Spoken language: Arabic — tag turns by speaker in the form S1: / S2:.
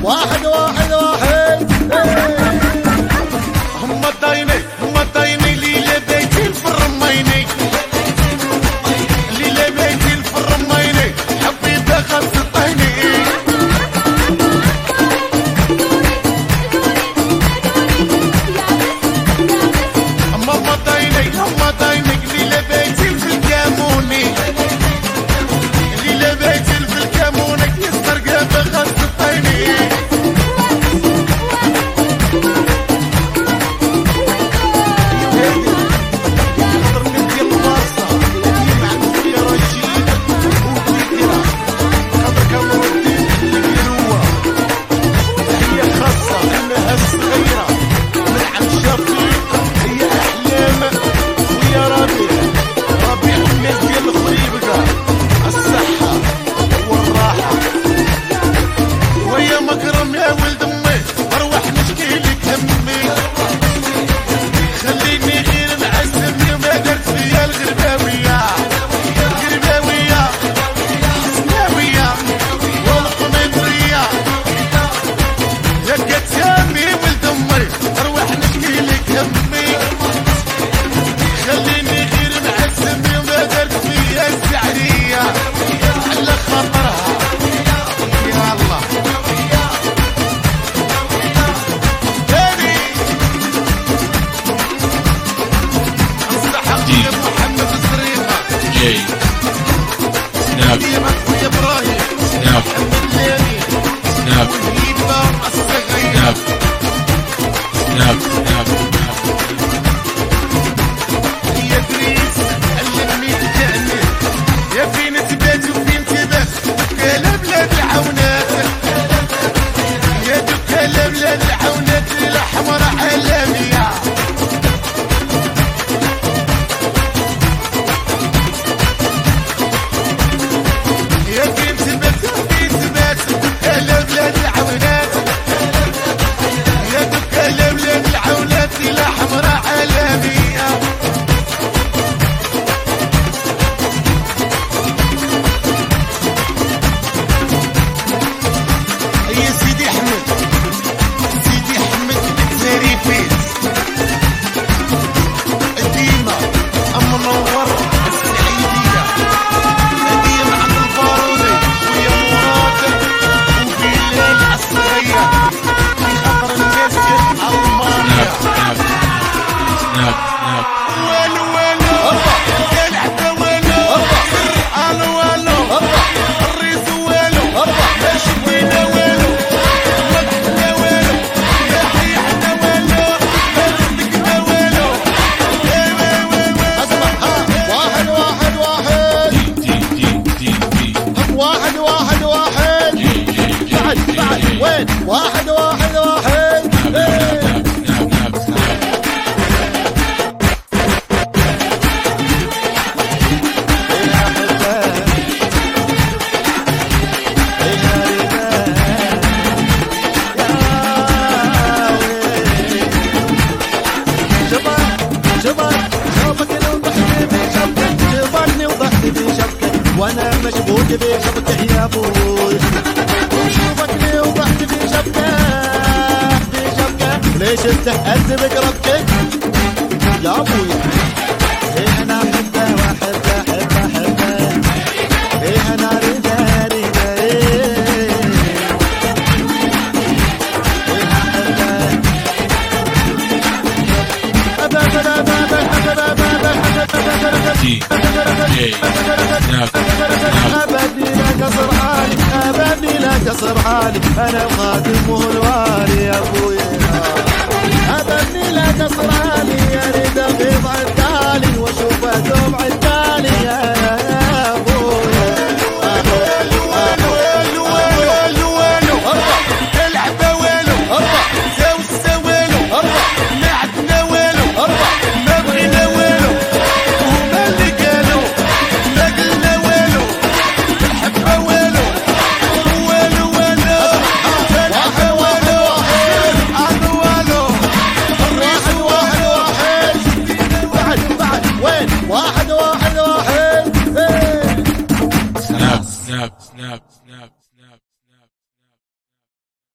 S1: واحد واحد واحد.
S2: هم الطايني ليلة بيتين في الرميني، ليلة بيتين في الرميني حبيت اخص الطيني. هم الطايني ليلة بيتين في الكاموني، ليلة بيتين في الكاموني يسرق بخص الطيني.
S1: واحد واحد واحد. وانا مشبوك بشبكه يا ابوي، وشوفكني وضحت بشبكه ليش استهزت بقربتك يا ابوي؟ ايه انا احبه واحبه احبه ايه انا اريده ايه أبدي لا قصر حالي أنا الخادم والوالي يا أبوي، أبدي لا قصر حالي